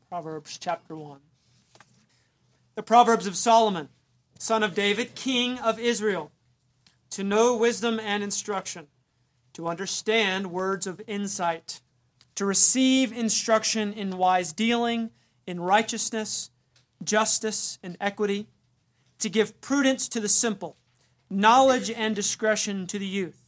Proverbs chapter 1. The Proverbs of Solomon, son of David, king of Israel, to know wisdom and instruction, to understand words of insight, to receive instruction in wise dealing, in righteousness, justice, and equity, to give prudence to the simple, knowledge and discretion to the youth.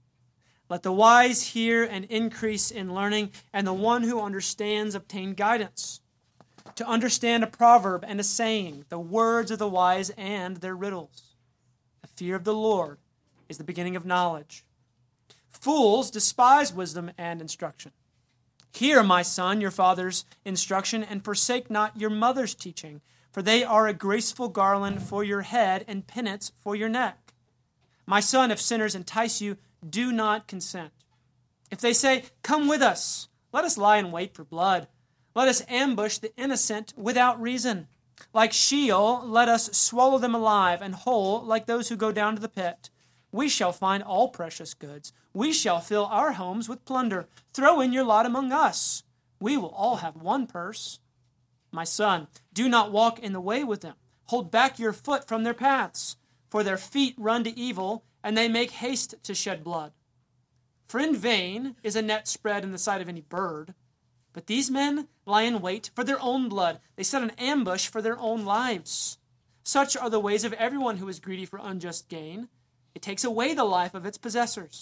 Let the wise hear and increase in learning, and the one who understands obtain guidance. To understand a proverb and a saying, the words of the wise and their riddles. The fear of the Lord is the beginning of knowledge. Fools despise wisdom and instruction. Hear, my son, your father's instruction, and forsake not your mother's teaching, for they are a graceful garland for your head and pennants for your neck. My son, if sinners entice you, do not consent. If they say, come with us, let us lie in wait for blood. Let us ambush the innocent without reason. Like Sheol, let us swallow them alive, and whole like those who go down to the pit. We shall find all precious goods. We shall fill our homes with plunder. Throw in your lot among us. We will all have one purse. My son, do not walk in the way with them. Hold back your foot from their paths. For their feet run to evil, and they make haste to shed blood. For in vain is a net spread in the sight of any bird. But these men lie in wait for their own blood. They set an ambush for their own lives. Such are the ways of everyone who is greedy for unjust gain. It takes away the life of its possessors.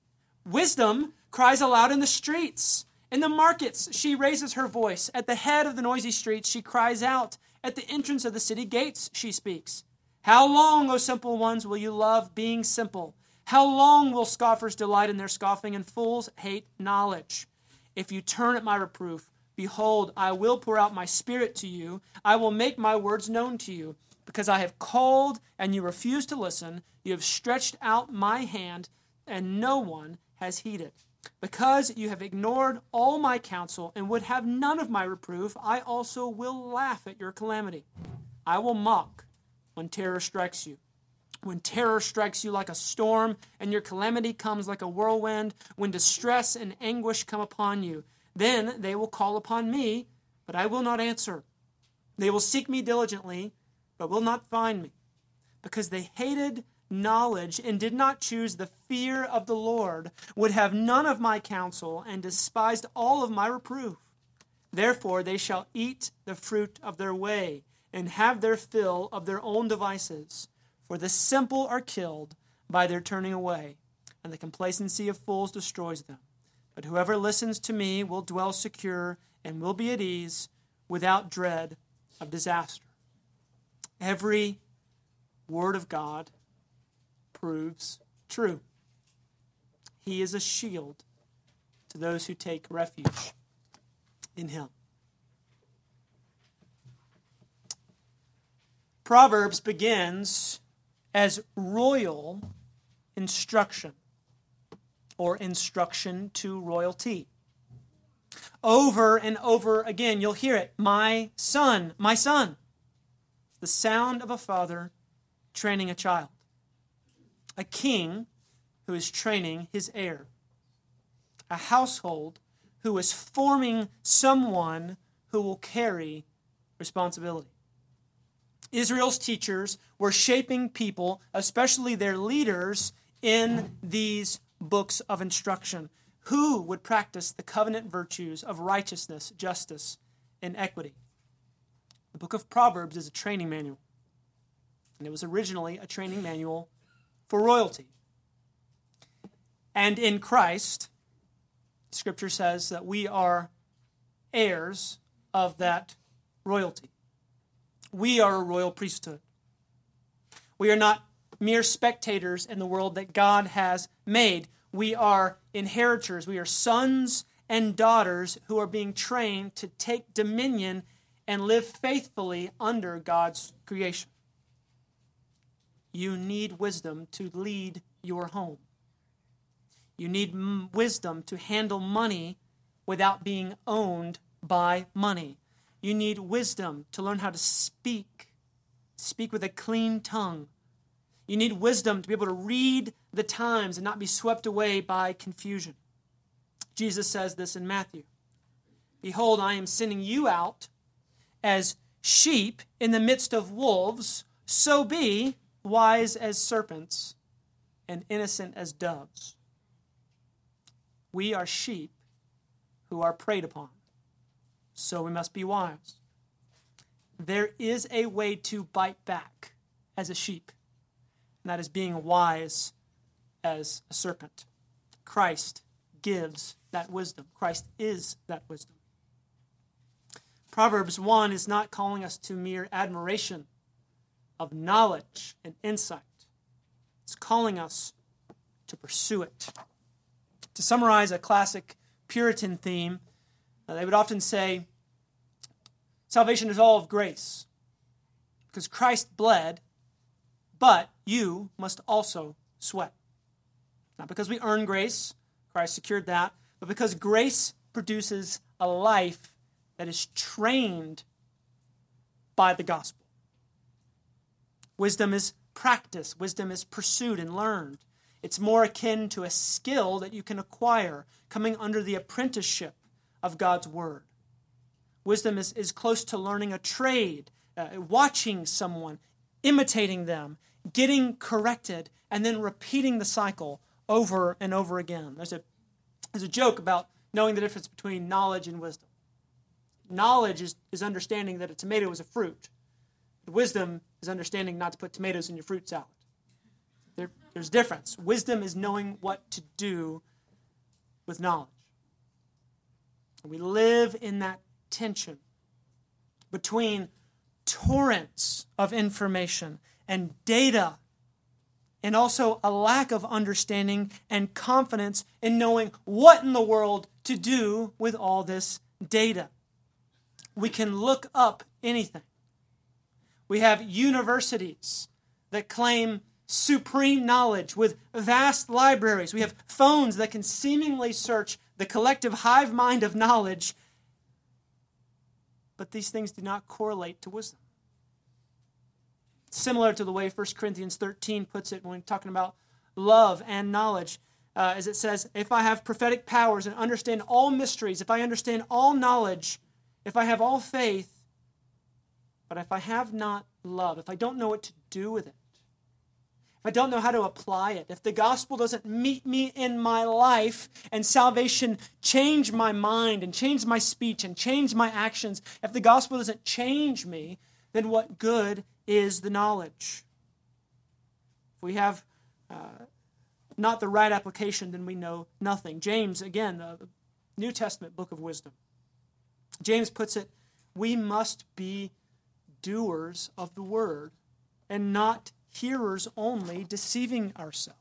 Wisdom cries aloud in the streets. In the markets she raises her voice. At the head of the noisy streets she cries out. At the entrance of the city gates she speaks. How long, O simple ones, will you love being simple? How long will scoffers delight in their scoffing and fools hate knowledge? If you turn at my reproof, behold, I will pour out my spirit to you. I will make my words known to you. Because I have called and you refuse to listen, you have stretched out my hand and no one has heeded. Because you have ignored all my counsel and would have none of my reproof, I also will laugh at your calamity. I will mock when terror strikes you. When terror strikes you like a storm, and your calamity comes like a whirlwind, when distress and anguish come upon you, then they will call upon me, but I will not answer. They will seek me diligently, but will not find me, because they hated knowledge and did not choose the fear of the Lord, would have none of my counsel, and despised all of my reproof. Therefore they shall eat the fruit of their way, and have their fill of their own devices. For the simple are killed by their turning away, and the complacency of fools destroys them. But whoever listens to me will dwell secure and will be at ease without dread of disaster. Every word of God proves true. He is a shield to those who take refuge in him. Proverbs begins as royal instruction, or instruction to royalty. Over and over again, you'll hear it. My son, my son. The sound of a father training a child. A king who is training his heir. A household who is forming someone who will carry responsibility. Israel's teachers were shaping people, especially their leaders, in these books of instruction, who would practice the covenant virtues of righteousness, justice, and equity. The book of Proverbs is a training manual, and it was originally a training manual for royalty. And in Christ, Scripture says that we are heirs of that royalty. We are a royal priesthood. We are not mere spectators in the world that God has made. We are inheritors. We are sons and daughters who are being trained to take dominion and live faithfully under God's creation. You need wisdom to lead your home. You need wisdom to handle money without being owned by money. You need wisdom to learn how to speak with a clean tongue. You need wisdom to be able to read the times and not be swept away by confusion. Jesus says this in Matthew. Behold, I am sending you out as sheep in the midst of wolves, so be wise as serpents and innocent as doves. We are sheep who are preyed upon, so we must be wise. There is a way to bite back as a sheep, and that is being wise as a serpent. Christ gives that wisdom. Christ is that wisdom. Proverbs 1 is not calling us to mere admiration of knowledge and insight. It's calling us to pursue it. To summarize a classic Puritan theme, they would often say, salvation is all of grace, because Christ bled, but you must also sweat. Not because we earn grace, Christ secured that, but because grace produces a life that is trained by the gospel. Wisdom is practiced. Wisdom is pursued and learned. It's more akin to a skill that you can acquire coming under the apprenticeship of God's word. Wisdom is close to learning a trade, watching someone, imitating them, getting corrected, and then repeating the cycle over and over again. There's a joke about knowing the difference between knowledge and wisdom. Knowledge is understanding that a tomato is a fruit. Wisdom is understanding not to put tomatoes in your fruit salad. There's difference. Wisdom is knowing what to do with knowledge. And we live in that tension between torrents of information and data, and also a lack of understanding and confidence in knowing what in the world to do with all this data. We can look up anything. We have universities that claim supreme knowledge with vast libraries. We have phones that can seemingly search the collective hive mind of knowledge, but these things do not correlate to wisdom. Similar to the way 1 Corinthians 13 puts it when talking about love and knowledge, as it says, if I have prophetic powers and understand all mysteries, if I understand all knowledge, if I have all faith, but if I have not love, if I don't know what to do with it, if I don't know how to apply it, if the gospel doesn't meet me in my life and salvation change my mind and change my speech and change my actions, if the gospel doesn't change me, then what good is the knowledge? If we have not the right application, then we know nothing. James, again, the New Testament book of wisdom. James puts it, we must be doers of the word and not hearers only, deceiving ourselves.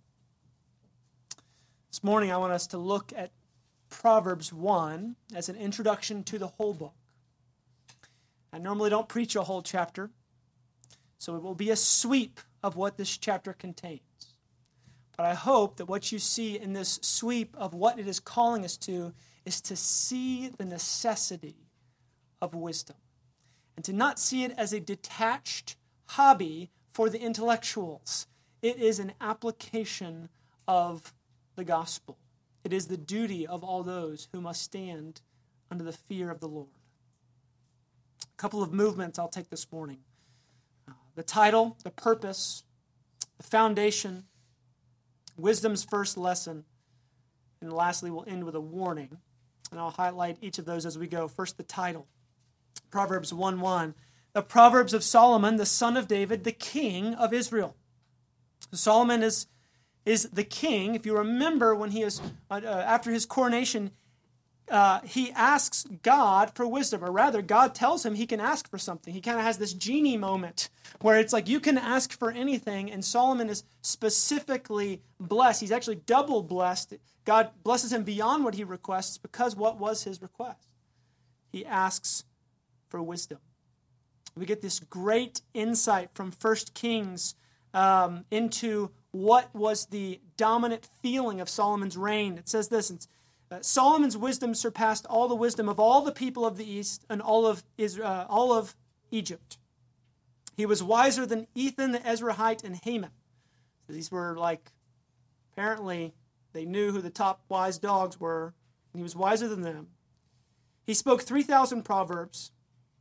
This morning I want us to look at Proverbs 1 as an introduction to the whole book. I normally don't preach a whole chapter, so it will be a sweep of what this chapter contains. But I hope that what you see in this sweep of what it is calling us to is to see the necessity of wisdom and to not see it as a detached hobby for the intellectuals. It is an application of the gospel. It is the duty of all those who must stand under the fear of the Lord. A couple of movements I'll take this morning. The title, the purpose, the foundation, wisdom's first lesson, and lastly we'll end with a warning. And I'll highlight each of those as we go. First, the title. Proverbs 1:1. The Proverbs of Solomon, the son of David, the king of Israel. Solomon is the king. If you remember, when he is after his coronation, he asks God for wisdom, or rather, God tells him he can ask for something. He kind of has this genie moment where it's like you can ask for anything, and Solomon is specifically blessed. He's actually double blessed. God blesses him beyond what he requests because what was his request? He asks for wisdom. We get this great insight from 1 Kings into what was the dominant feeling of Solomon's reign. It says this, Solomon's wisdom surpassed all the wisdom of all the people of the East and all of Egypt. He was wiser than Ethan the Ezrahite and Haman. So these were apparently they knew who the top wise dogs were, and he was wiser than them. He spoke 3,000 proverbs.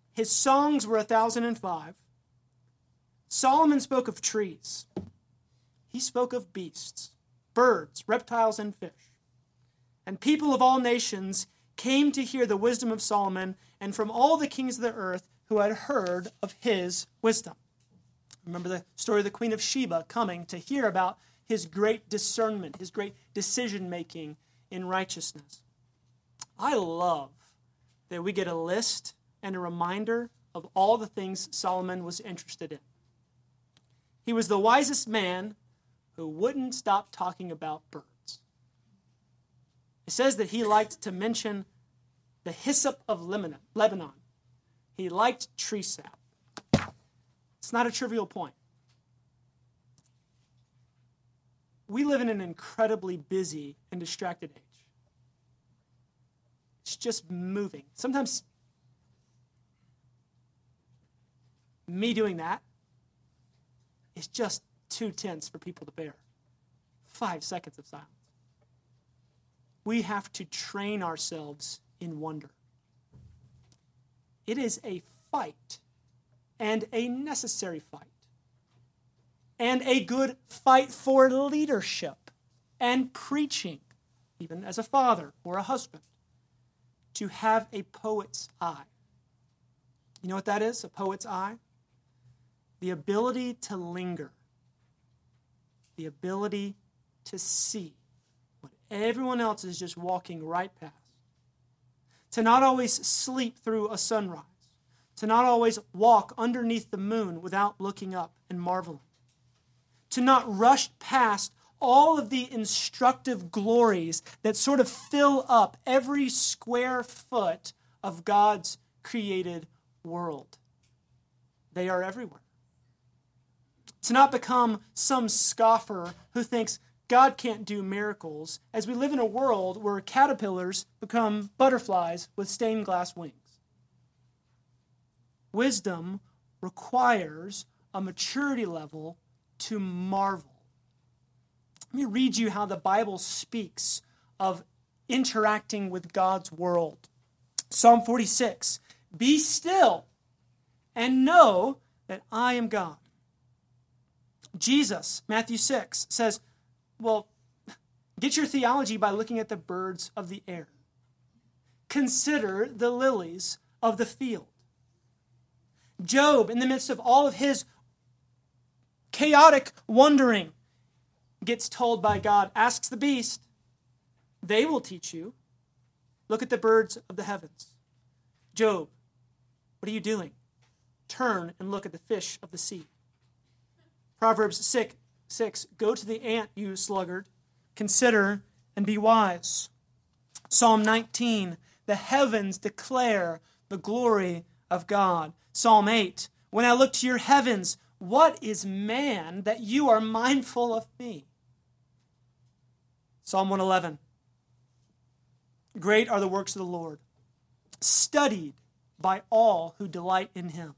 His songs were 1,005. Solomon spoke of trees. He spoke of beasts, birds, reptiles, and fish. And people of all nations came to hear the wisdom of Solomon, and from all the kings of the earth who had heard of his wisdom. Remember the story of the Queen of Sheba coming to hear about his great discernment, his great decision-making in righteousness. I love that we get a list and a reminder of all the things Solomon was interested in. He was the wisest man who wouldn't stop talking about birds. It says that he liked to mention the hyssop of Lebanon. He liked tree sap. It's not a trivial point. We live in an incredibly busy and distracted age. It's just moving. Sometimes me doing that is just too tense for people to bear. 5 seconds of silence. We have to train ourselves in wonder. It is a fight, and a necessary fight, and a good fight for leadership and preaching, even as a father or a husband, to have a poet's eye. You know what that is, a poet's eye? The ability to linger, the ability to see what everyone else is just walking right past, to not always sleep through a sunrise, to not always walk underneath the moon without looking up and marveling, to not rush past all of the instructive glories that sort of fill up every square foot of God's created world. They are everywhere. To not become some scoffer who thinks God can't do miracles, as we live in a world where caterpillars become butterflies with stained glass wings. Wisdom requires a maturity level to marvel. Let me read you how the Bible speaks of interacting with God's world. Psalm 46, "Be still and know that I am God." Jesus, Matthew 6, says, well, get your theology by looking at the birds of the air. Consider the lilies of the field. Job, in the midst of all of his chaotic wandering, gets told by God, asks the beast, they will teach you. Look at the birds of the heavens. Job, what are you doing? Turn and look at the fish of the sea. Proverbs 6, go to the ant, you sluggard. Consider and be wise. Psalm 19, the heavens declare the glory of God. Psalm 8, when I look to your heavens, what is man that you are mindful of me? Psalm 111, great are the works of the Lord, studied by all who delight in him.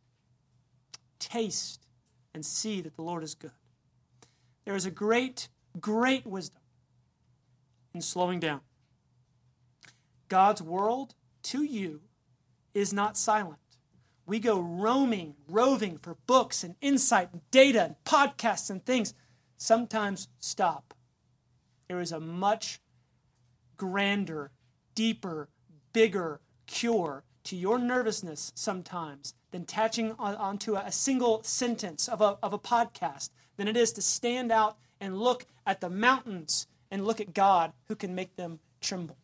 Taste and see that the Lord is good. There is a great, great wisdom in slowing down. God's world to you is not silent. We go roving for books and insight and data and podcasts and things. Sometimes stop. There is a much grander, deeper, bigger cure to your nervousness sometimes than attaching onto a single sentence of a podcast than it is to stand out and look at the mountains and look at God who can make them tremble.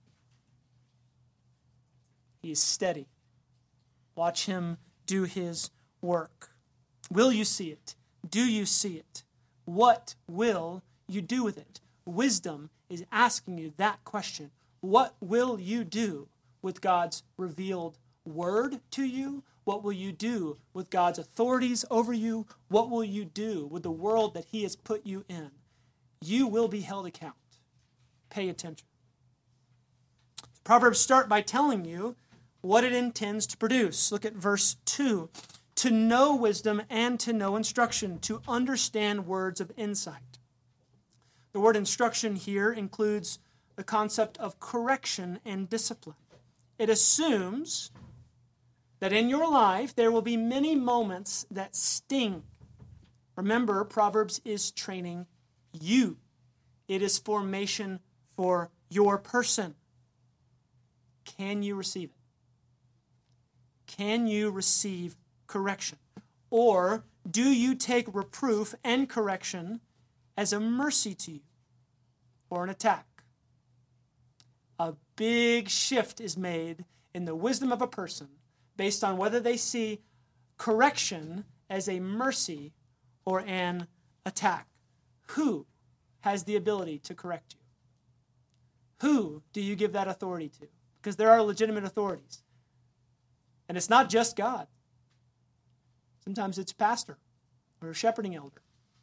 He is steady. Watch him do his work. Will you see it? Do you see it? What will you do with it? Wisdom is asking you that question. What will you do with God's revealed word to you? What will you do with God's authorities over you? What will you do with the world that he has put you in? You will be held account. Pay attention. Proverbs start by telling you what it intends to produce. Look at verse 2. To know wisdom and to know instruction, to understand words of insight. The word instruction here includes the concept of correction and discipline. It assumes that in your life there will be many moments that sting. Remember, Proverbs is training you. It is formation for your person. Can you receive it? Can you receive correction? Or do you take reproof and correction as a mercy to you or an attack? A big shift is made in the wisdom of a person based on whether they see correction as a mercy or an attack. Who has the ability to correct you? Who do you give that authority to? Because there are legitimate authorities. And it's not just God. Sometimes it's pastor or a shepherding elder.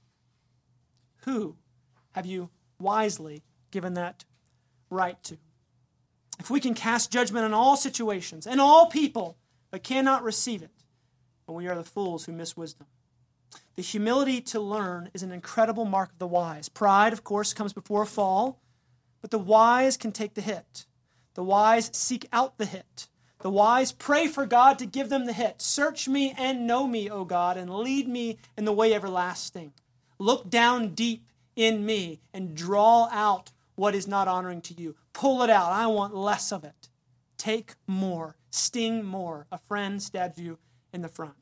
Who have you wisely given that right to? If we can cast judgment on all situations and all people, but cannot receive it, then we are the fools who miss wisdom. The humility to learn is an incredible mark of the wise. Pride, of course, comes before a fall, but the wise can take the hit. The wise seek out the hit. The wise pray for God to give them the hit. Search me and know me, O God, and lead me in the way everlasting. Look down deep in me and draw out what is not honoring to you. Pull it out. I want less of it. Take more. Sting more. A friend stabs you in the front.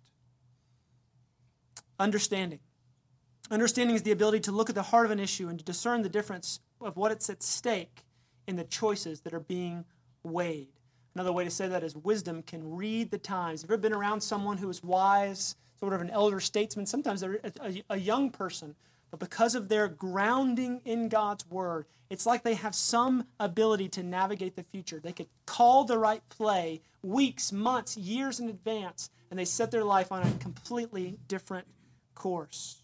Understanding. Understanding is the ability to look at the heart of an issue and to discern the difference of what it's at stake in the choices that are being weighed. Another way to say that is wisdom can read the times. Have you ever been around someone who is wise, sort of an elder statesman? Sometimes they're a young person, but because of their grounding in God's word, it's like they have some ability to navigate the future. They could call the right play weeks, months, years in advance, and they set their life on a completely different course.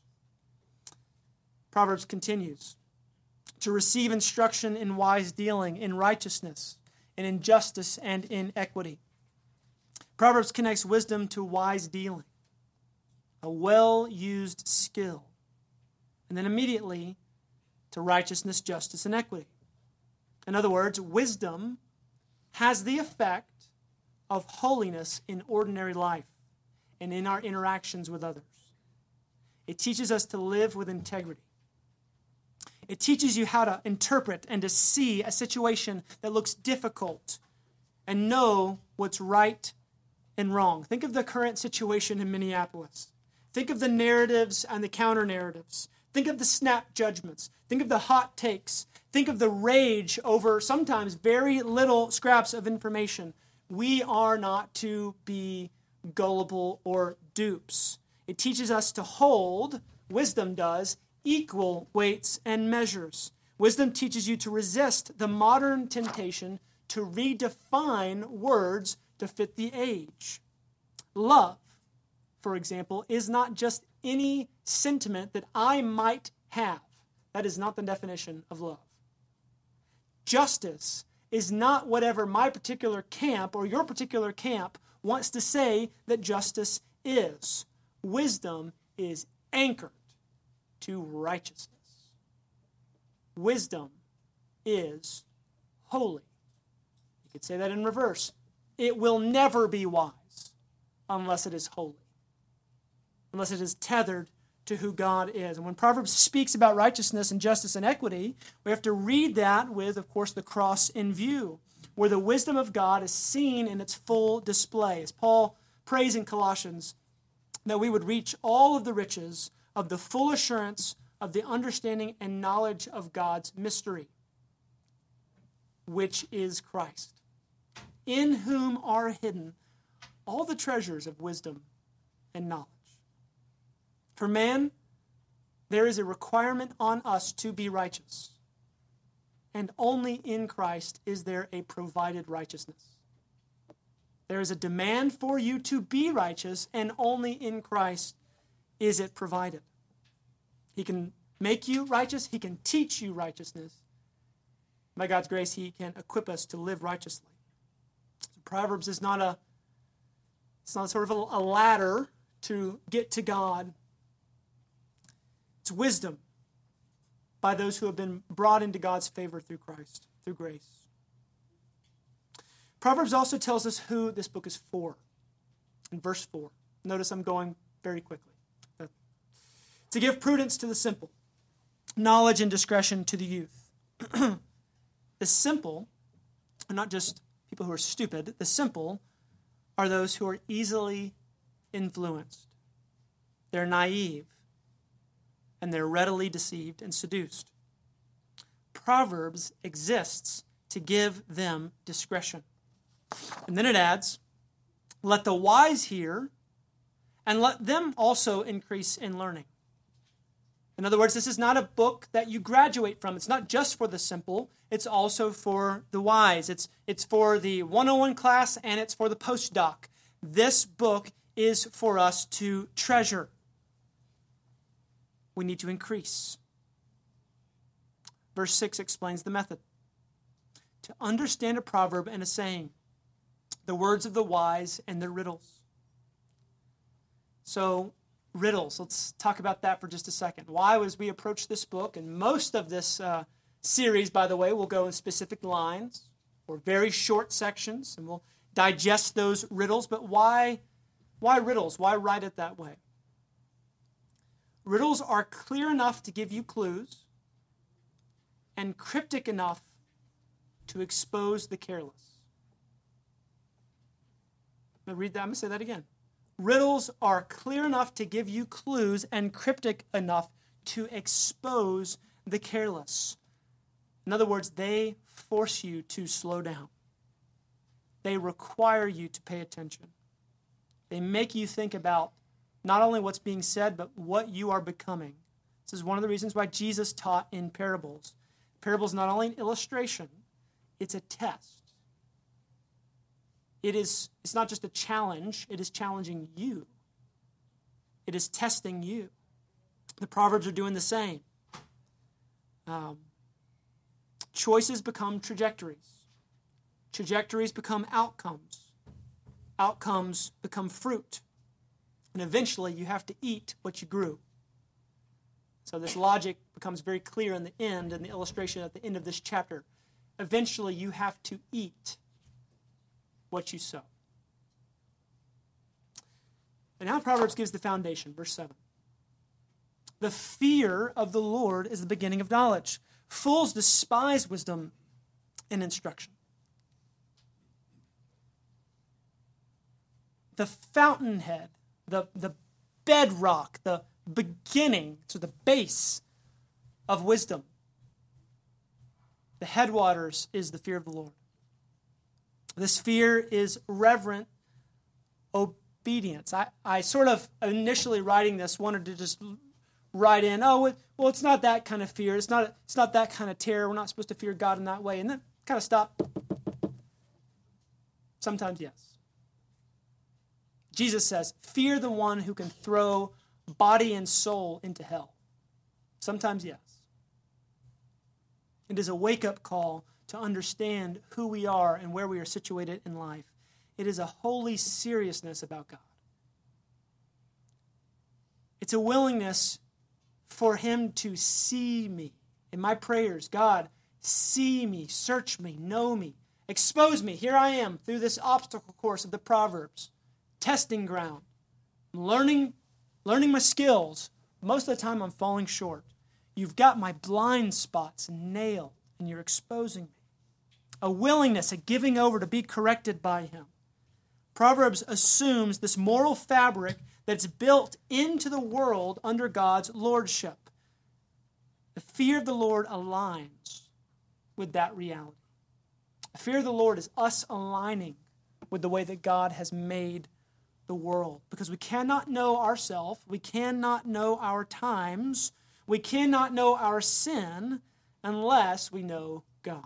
Proverbs continues to receive instruction in wise dealing, in righteousness, in justice, and in equity. Proverbs connects wisdom to wise dealing, a well-used skill, and then immediately to righteousness, justice, and equity. In other words, wisdom has the effect of holiness in ordinary life and in our interactions with others. It teaches us to live with integrity. It teaches you how to interpret and to see a situation that looks difficult and know what's right and wrong. Think of the current situation in Minneapolis. Think of the narratives and the counter-narratives. Think of the snap judgments. Think of the hot takes. Think of the rage over sometimes very little scraps of information. We are not to be gullible or dupes. It teaches us to hold, wisdom does, equal weights and measures. Wisdom teaches you to resist the modern temptation to redefine words to fit the age. Love, for example, is not just any sentiment that I might have. That is not the definition of love. Justice is not whatever my particular camp or your particular camp wants to say that justice is. Wisdom is anchored to righteousness. Wisdom is holy. You could say that in reverse. It will never be wise unless it is holy, unless it is tethered to who God is. And when Proverbs speaks about righteousness and justice and equity, we have to read that with, of course, the cross in view, where the wisdom of God is seen in its full display. As Paul prays in Colossians, that we would reach all of the riches of the full assurance of the understanding and knowledge of God's mystery, which is Christ, in whom are hidden all the treasures of wisdom and knowledge. For man, there is a requirement on us to be righteous, and only in Christ is there a provided righteousness. There is a demand for you to be righteous, and only in Christ is it provided. He can make you righteous. He can teach you righteousness. By God's grace, He can equip us to live righteously. So Proverbs is not sort of a ladder to get to God. It's wisdom by those who have been brought into God's favor through Christ, through grace. Proverbs also tells us who this book is for. In verse 4, notice I'm going very quickly. To give prudence to the simple, knowledge and discretion to the youth. The simple are not just people who are stupid. The simple are those who are easily influenced. They're naive, and they're readily deceived and seduced. Proverbs exists to give them discretion. And then it adds, let the wise hear, and let them also increase in learning. In other words, this is not a book that you graduate from. It's not just for the simple. It's also for the wise. It's for the 101 class, and it's for the postdoc. This book is for us to treasure. We need to increase. Verse 6 explains the method. To understand a proverb and a saying, the words of the wise and their riddles. So, riddles. Let's talk about that for just a second. Why, as we approach this book, and most of this series, by the way, will go in specific lines or very short sections, and we'll digest those riddles. But why riddles? Why write it that way? Riddles are clear enough to give you clues and cryptic enough to expose the careless. I'm going to say that again. Riddles are clear enough to give you clues and cryptic enough to expose the careless. In other words, they force you to slow down. They require you to pay attention. They make you think about not only what's being said, but what you are becoming. This is one of the reasons why Jesus taught in parables. Parables not only an illustration, it's a test. It's not just a challenge, it is challenging you. It is testing you. The Proverbs are doing the same. Choices become trajectories. Trajectories become outcomes. Outcomes become fruit. And eventually you have to eat what you grew. So this logic becomes very clear in the end, in the illustration at the end of this chapter. Eventually you have to eat what you sow. And now Proverbs gives the foundation, verse 7. The fear of the Lord is the beginning of knowledge. Fools despise wisdom and instruction. The fountainhead, the bedrock, the beginning, so the base of wisdom, the headwaters is the fear of the Lord. This fear is reverent obedience. I sort of, initially writing this, wanted to just write in, it's not that kind of fear. It's not that kind of terror. We're not supposed to fear God in that way. And then kind of stop. Sometimes yes. Jesus says, fear the one who can throw body and soul into hell. Sometimes yes. It is a wake-up call to understand who we are and where we are situated in life. It is a holy seriousness about God. It's a willingness for Him to see me. In my prayers, God, see me, search me, know me, expose me. Here I am through this obstacle course of the Proverbs, testing ground, learning my skills. Most of the time I'm falling short. You've got my blind spots nailed, and you're exposing me. A willingness, a giving over to be corrected by Him. Proverbs assumes this moral fabric that's built into the world under God's lordship. The fear of the Lord aligns with that reality. The fear of the Lord is us aligning with the way that God has made the world. Because we cannot know ourselves, we cannot know our times, we cannot know our sin unless we know God.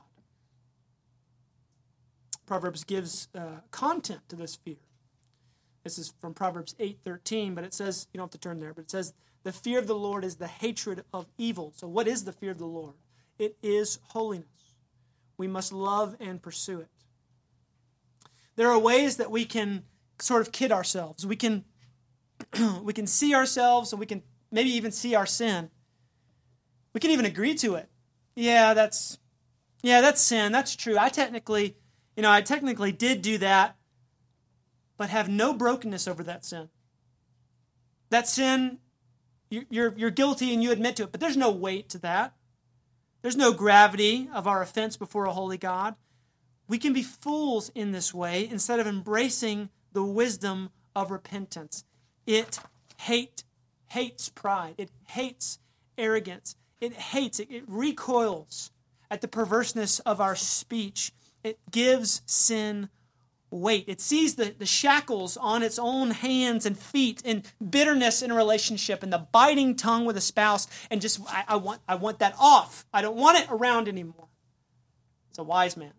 Proverbs gives content to this fear. This is from Proverbs 8:13, but it says, you don't have to turn there, but it says, the fear of the Lord is the hatred of evil. So what is the fear of the Lord? It is holiness. We must love and pursue it. There are ways that we can sort of kid ourselves. We can see ourselves, and we can maybe even see our sin. We can even agree to it. Yeah, that's sin. That's true. I technically did do that. but have no brokenness over that sin. That sin, you're guilty and you admit to it, but there's no weight to that. There's no gravity of our offense before a holy God. We can be fools in this way instead of embracing the wisdom of repentance. It hates pride. It hates arrogance. It recoils at the perverseness of our speech. It gives sin weight. It sees the shackles on its own hands and feet, and bitterness in a relationship, and the biting tongue with a spouse, and just, I want that off. I don't want it around anymore. It's a wise man.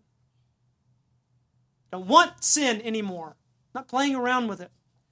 I don't want sin anymore. I'm not playing around with it.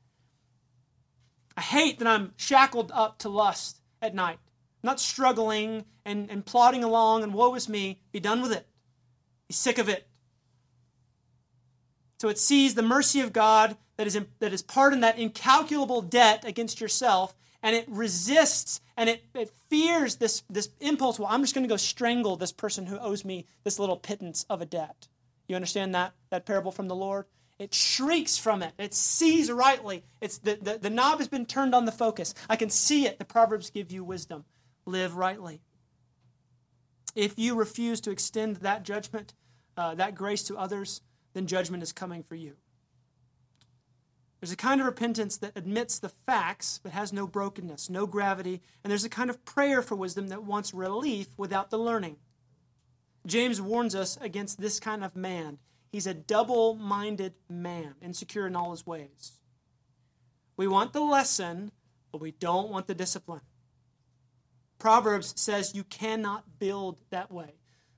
I hate that I'm shackled up to lust at night. I'm not struggling and plodding along and woe is me. Be done with it. Be sick of it. So it sees the mercy of God that is pardoned that incalculable debt against yourself, and it resists and it fears this impulse. Well, I'm just going to go strangle this person who owes me this little pittance of a debt. You understand that parable from the Lord? It shrieks from it. It sees rightly. It's the knob has been turned on the focus. I can see it. The Proverbs give you wisdom. Live rightly. If you refuse to extend that judgment, that grace to others, then judgment is coming for you. There's a kind of repentance that admits the facts but has no brokenness, no gravity, and there's a kind of prayer for wisdom that wants relief without the learning. James warns us against this kind of man. He's a double-minded man, insecure in all his ways. We want the lesson, but we don't want the discipline. Proverbs says you cannot build that way.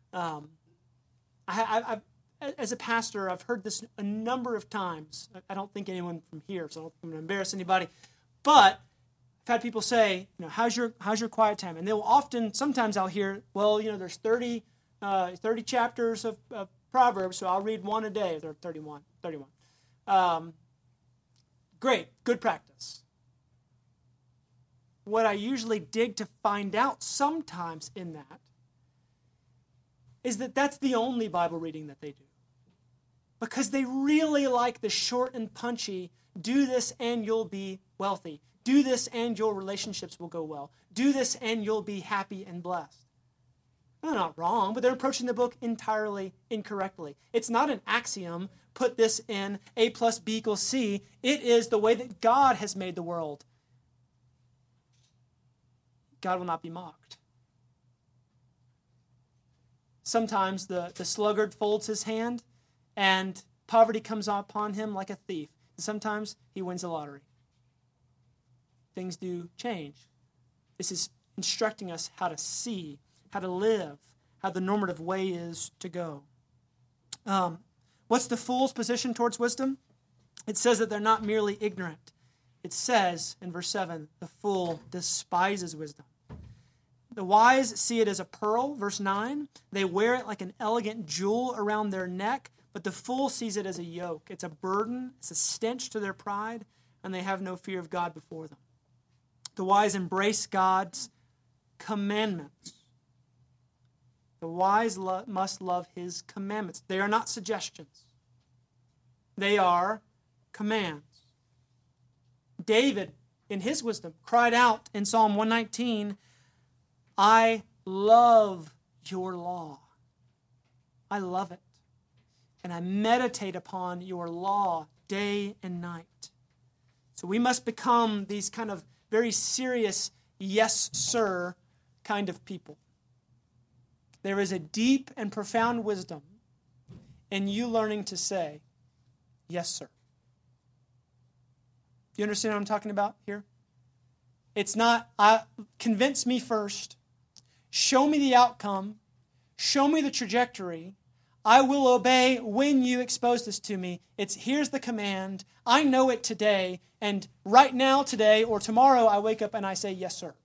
As a pastor, I've heard this a number of times. I don't think anyone from here, so I don't think I'm going to embarrass anybody. But I've had people say, how's your quiet time? And they'll often, sometimes I'll hear, well, there's 30 chapters of Proverbs, so I'll read one a day. There are 31. Great, good practice. What I usually dig to find out sometimes in that is that that's the only Bible reading that they do. Because they really like the short and punchy, do this and you'll be wealthy. Do this and your relationships will go well. Do this and you'll be happy and blessed. They're not wrong, but they're approaching the book entirely incorrectly. It's not an axiom, put this in A plus B equals C. It is the way that God has made the world. God will not be mocked. Sometimes the sluggard folds his hand and poverty comes upon him like a thief. And sometimes he wins the lottery. Things do change. This is instructing us how to see, how to live, how the normative way is to go. What's the fool's position towards wisdom? It says that they're not merely ignorant. It says in verse 7, the fool despises wisdom. The wise see it as a pearl, verse 9. They wear it like an elegant jewel around their neck, but the fool sees it as a yoke. It's a burden, it's a stench to their pride, and they have no fear of God before them. The wise embrace God's commandments. The wise must love his commandments. They are not suggestions. They are commands. David, in his wisdom, cried out in Psalm 119, I love your law. I love it. And I meditate upon your law day and night. So we must become these kind of very serious, yes, sir, kind of people. There is a deep and profound wisdom in you learning to say, yes, sir. Do you understand what I'm talking about here? It's not, convince me first, show me the outcome, show me the trajectory, I will obey when you expose this to me. Here's the command. I know it today, and right now, today, or tomorrow, I wake up and I say, yes, sir.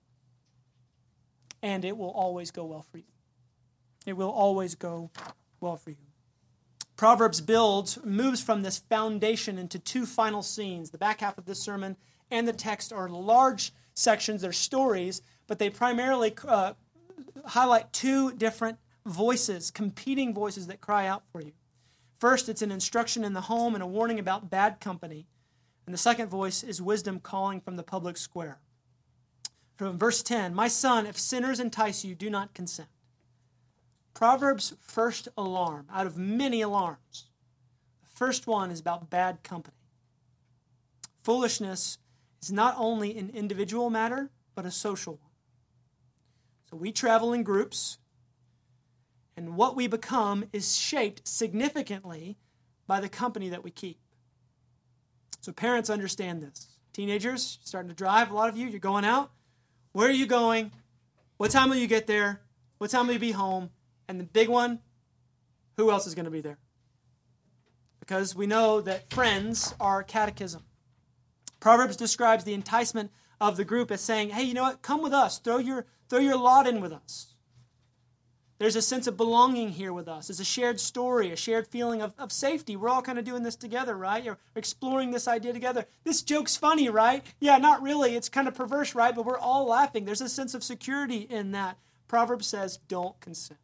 And it will always go well for you. It will always go well for you. Proverbs moves from this foundation into two final scenes. The back half of this sermon and the text are large sections. They're stories, but they primarily highlight two different voices, competing voices that cry out for you. First, it's an instruction in the home and a warning about bad company. And the second voice is wisdom calling from the public square. From verse 10, my son, if sinners entice you, do not consent. Proverbs' first alarm, out of many alarms, the first one is about bad company. Foolishness is not only an individual matter, but a social one. So we travel in groups, and what we become is shaped significantly by the company that we keep. So parents understand this. Teenagers, starting to drive, a lot of you, you're going out. Where are you going? What time will you get there? What time will you be home? And the big one, who else is going to be there? Because we know that friends are catechism. Proverbs describes the enticement of the group as saying, hey, you know what? Come with us. Throw your lot in with us. There's a sense of belonging here with us. There's a shared story, a shared feeling of safety. We're all kind of doing this together, right? You're exploring this idea together. This joke's funny, right? Yeah, not really. It's kind of perverse, right? But we're all laughing. There's a sense of security in that. Proverbs says, don't consent.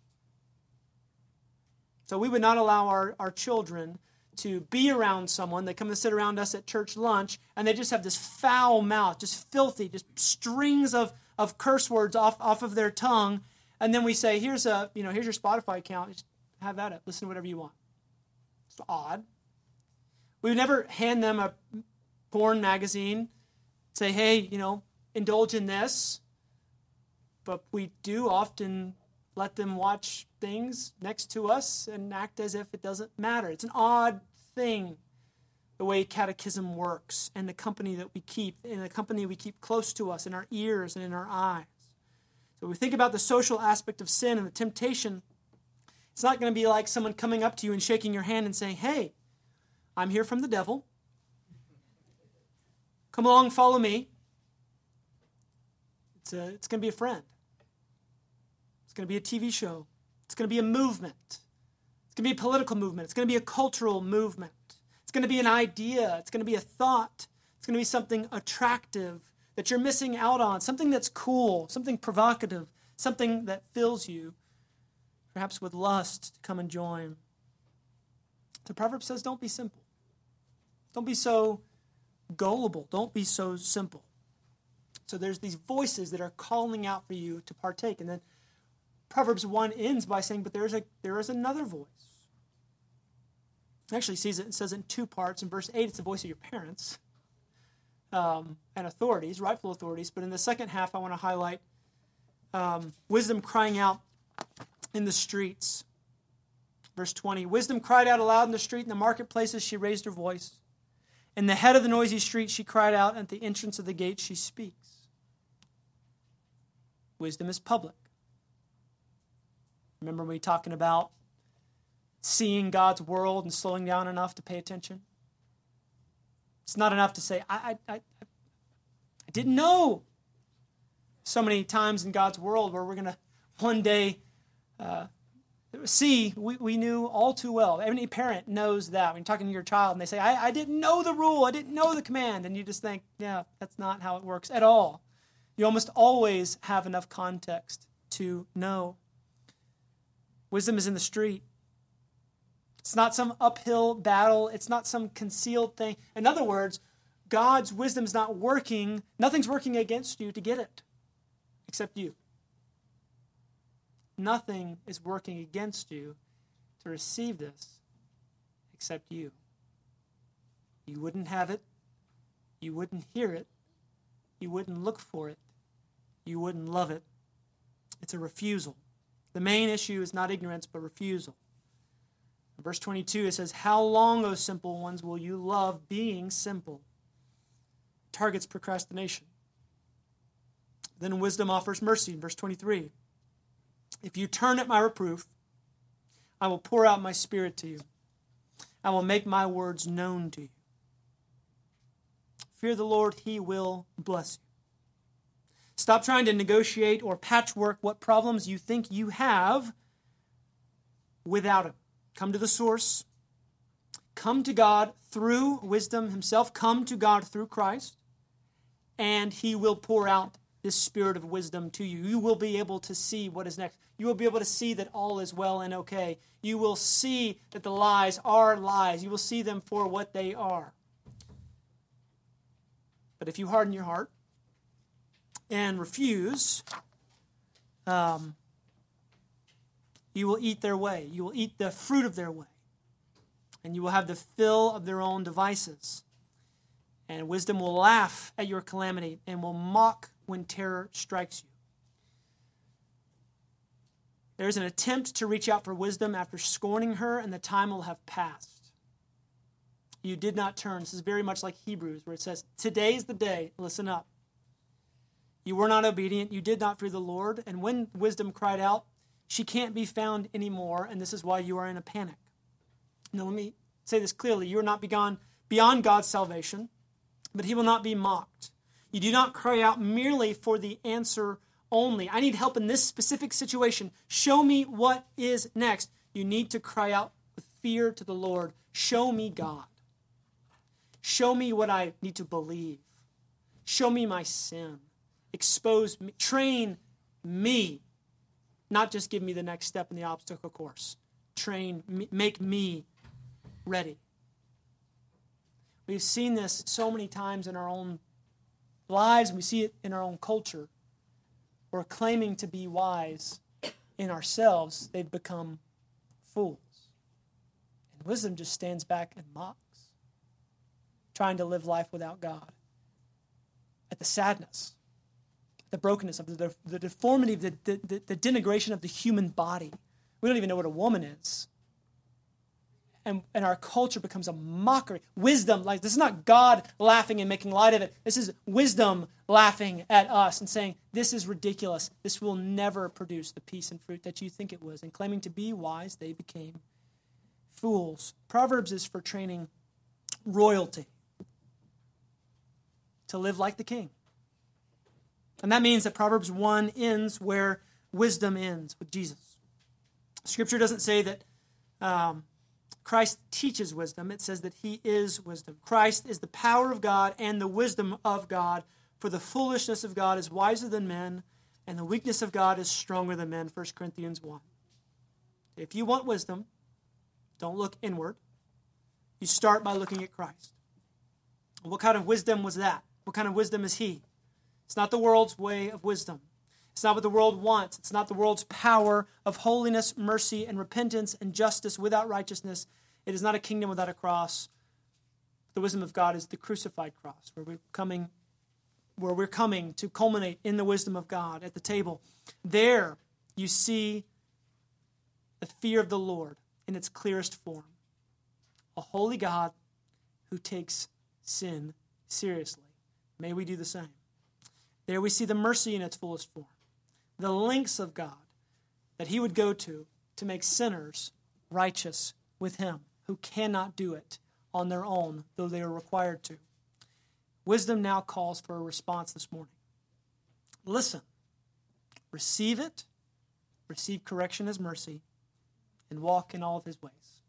So we would not allow our children to be around someone. They come to sit around us at church lunch, and they just have this foul mouth, just filthy, just strings of curse words off of their tongue. And then we say, here's your Spotify account. Just have at it. Listen to whatever you want. It's odd. We would never hand them a porn magazine, say, hey, indulge in this. But we do often let them watch things next to us and act as if it doesn't matter. It's an odd thing, the way catechism works and the company that we keep, and the company we keep close to us in our ears and in our eyes. So we think about the social aspect of sin and the temptation. It's not going to be like someone coming up to you and shaking your hand and saying, hey, I'm here from the devil. Come along, follow me. It's going to be a friend. It's going to be a TV show. It's going to be a movement. It's going to be a political movement. It's going to be a cultural movement. It's going to be an idea. It's going to be a thought. It's going to be something attractive that you're missing out on, something that's cool, something provocative, something that fills you, perhaps with lust to come and join. The proverb says, don't be simple. Don't be so gullible. Don't be so simple. So there's these voices that are calling out for you to partake. And then Proverbs 1 ends by saying, but there is another voice. It actually says it in two parts. In verse 8, it's the voice of your parents and authorities, rightful authorities. But in the second half, I want to highlight wisdom crying out in the streets. Verse 20, wisdom cried out aloud in the street. In the marketplaces, she raised her voice. In the head of the noisy street, she cried out. At the entrance of the gate, she speaks. Wisdom is public. Remember me talking about seeing God's world and slowing down enough to pay attention? It's not enough to say, I didn't know. So many times in God's world where we're going to one day see, we knew all too well. Any parent knows that. When you're talking to your child and they say, I didn't know the rule, I didn't know the command, and you just think, yeah, that's not how it works at all. You almost always have enough context to know. Wisdom is in the street. It's not some uphill battle. It's not some concealed thing. In other words, God's wisdom is not working. Nothing's working against you to get it, except you. Nothing is working against you to receive this, except you. You wouldn't have it. You wouldn't hear it. You wouldn't look for it. You wouldn't love it. It's a refusal. The main issue is not ignorance, but refusal. In verse 22, it says, how long, O simple ones, will you love being simple? Targets procrastination. Then wisdom offers mercy. In verse 23, if you turn at my reproof, I will pour out my spirit to you. I will make my words known to you. Fear the Lord, he will bless you. Stop trying to negotiate or patchwork what problems you think you have without him. Come to the source. Come to God through wisdom himself. Come to God through Christ. And he will pour out this spirit of wisdom to you. You will be able to see what is next. You will be able to see that all is well and okay. You will see that the lies are lies. You will see them for what they are. But if you harden your heart and refuse, you will eat their way. You will eat the fruit of their way. And you will have the fill of their own devices. And wisdom will laugh at your calamity and will mock when terror strikes you. There is an attempt to reach out for wisdom after scorning her, and the time will have passed. You did not turn. This is very much like Hebrews, where it says, today's the day, listen up. You were not obedient, you did not fear the Lord, and when wisdom cried out, she can't be found anymore, and this is why you are in a panic. Now let me say this clearly. You are not beyond God's salvation, but he will not be mocked. You do not cry out merely for the answer only. I need help in this specific situation. Show me what is next. You need to cry out with fear to the Lord. Show me God. Show me what I need to believe. Show me my sin. Expose me. Train me. Not just give me the next step in the obstacle course. Train me. Make me ready. We've seen this so many times in our own lives, and we see it in our own culture. We're claiming to be wise in ourselves. They've become fools. And wisdom just stands back and mocks, trying to live life without God. At the sadness, the brokenness, of the deformity, the denigration of the human body. We don't even know what a woman is. And our culture becomes a mockery. Wisdom, like this is not God laughing and making light of it. This is wisdom laughing at us and saying, this is ridiculous. This will never produce the peace and fruit that you think it was. And claiming to be wise, they became fools. Proverbs is for training royalty to live like the king. And that means that Proverbs 1 ends where wisdom ends, with Jesus. Scripture doesn't say that Christ teaches wisdom. It says that he is wisdom. Christ is the power of God and the wisdom of God. For the foolishness of God is wiser than men, and the weakness of God is stronger than men. 1 Corinthians 1. If you want wisdom, don't look inward. You start by looking at Christ. What kind of wisdom was that? What kind of wisdom is he? It's not the world's way of wisdom. It's not what the world wants. It's not the world's power of holiness, mercy, and repentance and justice without righteousness. It is not a kingdom without a cross. The wisdom of God is the crucified cross, where we're coming to culminate in the wisdom of God at the table. There you see the fear of the Lord in its clearest form. A holy God who takes sin seriously. May we do the same. There we see the mercy in its fullest form. The lengths of God that he would go to make sinners righteous with him, who cannot do it on their own, though they are required to. Wisdom now calls for a response this morning. Listen, receive it, receive correction as mercy, and walk in all of his ways.